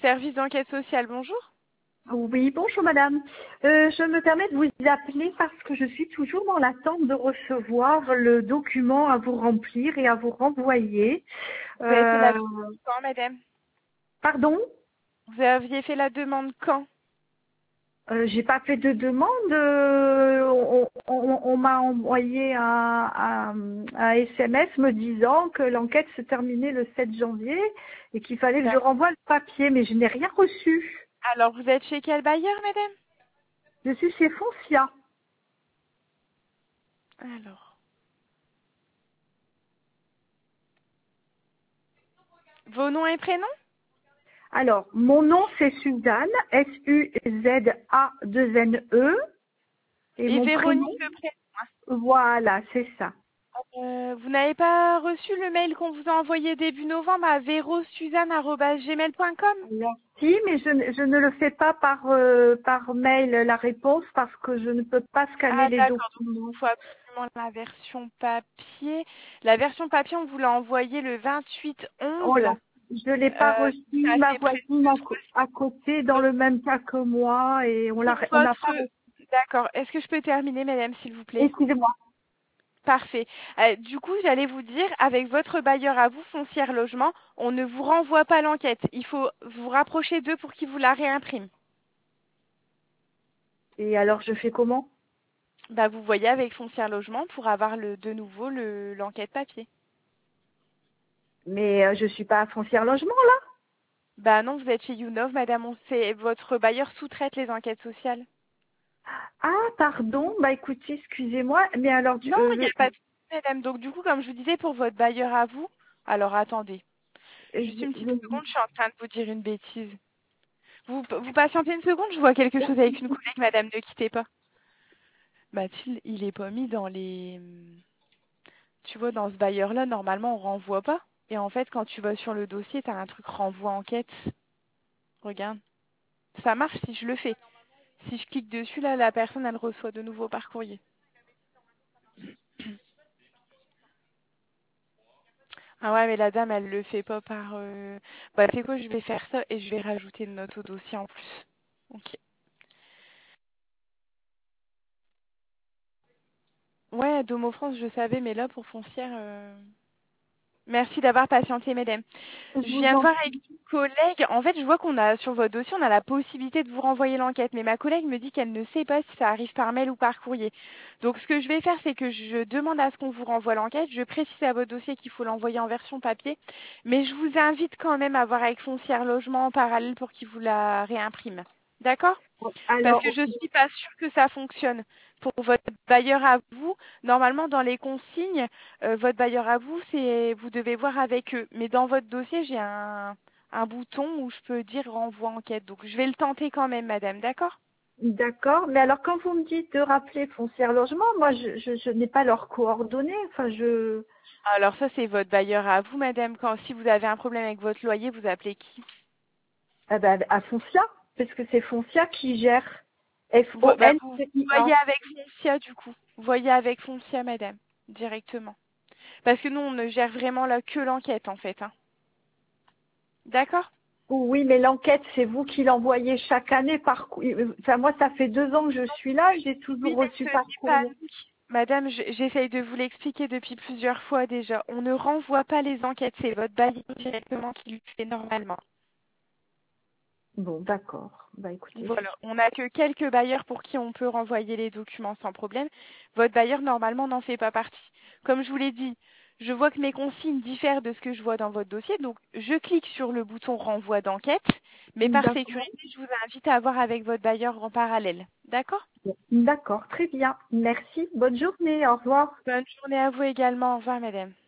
service d'enquête sociale, bonjour. Oui, bonjour madame. Je me permets de vous appeler parce que je suis toujours dans l'attente de recevoir le document à vous remplir et à vous renvoyer. Vous avez fait la Euh, demande quand, madame? Pardon, Vous aviez fait la demande quand? j'ai pas fait de demande. On m'a envoyé un SMS me disant que l'enquête se terminait le 7 janvier et qu'il fallait que je D'accord. renvoie le papier, mais je n'ai rien reçu. Alors, vous êtes chez quel bailleur, madame? Je suis chez Foncia. Alors, vos noms et prénoms? Alors, mon nom c'est Suzanne, Suzane. Et Et mon prénom, Véronique, le prénom. voilà, c'est ça. Vous n'avez pas reçu le mail qu'on vous a envoyé début novembre à verosuzanne@gmail.com? Alors, si, mais je ne le fais pas par mail la réponse parce que je ne peux pas scanner Ah, les d'accord. Donc, documents. il faut absolument la version papier. La version papier, on vous l'a envoyée le 28/11. Voilà. Je ne l'ai pas reçu. Ça Ma fait presque voisine 3 à côté, dans le même cas que moi, et Pour on n'a pas votre... reçu. D'accord. Est-ce que je peux terminer, madame, s'il vous plaît? Excusez-moi. Parfait. Du coup, j'allais vous dire, avec votre bailleur à vous, Foncière Logement, on ne vous renvoie pas l'enquête. Il faut vous rapprocher d'eux pour qu'ils vous la réimpriment. Et alors, je fais comment? Bah, vous voyez avec Foncière Logement pour avoir de nouveau l'enquête papier. Mais je suis pas à Foncière Logement, là. Bah non, vous êtes chez Younov, madame, votre bailleur sous-traite les enquêtes sociales. Ah, pardon. Bah, écoutez, excusez-moi. Mais alors, Non, il n'y a pas de souci, madame. Donc, du coup, comme je vous disais, pour votre bailleur à vous, alors attendez, juste une petite seconde, je suis en train de vous dire une bêtise. Vous patientez une seconde, je vois quelque chose avec une collègue, madame, ne quittez pas. Mathilde, il est pas mis dans les... Tu vois, dans ce bailleur-là, normalement, on renvoie pas. Et en fait, quand tu vas sur le dossier, tu as un truc renvoi enquête. Regarde. Ça marche si je le fais. Si je clique dessus, là, la personne, elle reçoit de nouveau par courrier. Ah ouais, mais la dame, elle le fait pas par... Bah, c'est quoi, je vais faire ça et je vais rajouter une note au dossier en plus. Ok. Ouais, Domo France, je savais, mais là, pour foncière... Merci d'avoir patienté, mesdames. je Je vous viens de en voir avec une collègue. En fait, je vois qu'on a sur votre dossier, on a la possibilité de vous renvoyer l'enquête. Mais ma collègue me dit qu'elle ne sait pas si ça arrive par mail ou par courrier. Donc, ce que je vais faire, c'est que je demande à ce qu'on vous renvoie l'enquête. Je précise à votre dossier qu'il faut l'envoyer en version papier. Mais je vous invite quand même à voir avec Foncière Logement en parallèle pour qu'il vous la réimprime. D'accord? Parce que Alors, je suis pas sûre que ça fonctionne. Pour votre bailleur à vous, normalement dans les consignes, votre bailleur à vous, c'est vous devez voir avec eux. Mais dans votre dossier, j'ai un bouton où je peux dire renvoi enquête. Donc je vais le tenter quand même, madame, d'accord? d'accord. Mais alors, quand vous me dites de rappeler Foncière Logement, moi, je n'ai pas leurs coordonnées. Enfin, Alors ça, c'est votre bailleur à vous, madame. Si vous avez un problème avec votre loyer, vous appelez qui? eh ben, à Foncia, parce que c'est Foncia qui gère. Vous Foncia. voyez avec Foncia, du coup. Vous voyez avec Foncia, madame, directement. Parce que nous, on ne gère vraiment là que l'enquête, en fait, hein. D'accord? Oui, mais l'enquête, c'est vous qui l'envoyez chaque année Enfin, moi, ça fait 2 ans que je suis là, j'ai toujours Oui, mais reçu ce par n'est pas courrier. nous Madame, j'essaye de vous l'expliquer depuis plusieurs fois déjà. On ne renvoie pas les enquêtes, c'est votre bailleur directement qui le fait normalement. Bon, d'accord. Bah, écoutez. Voilà, on n'a que quelques bailleurs pour qui on peut renvoyer les documents sans problème. Votre bailleur, normalement, n'en fait pas partie. Comme je vous l'ai dit, je vois que mes consignes diffèrent de ce que je vois dans votre dossier, donc je clique sur le bouton renvoi d'enquête, mais par D'accord. sécurité, je vous invite à voir avec votre bailleur en parallèle. D'accord? D'accord, très bien. Merci. Bonne journée. Au revoir. Bonne journée à vous également. Au revoir, madame.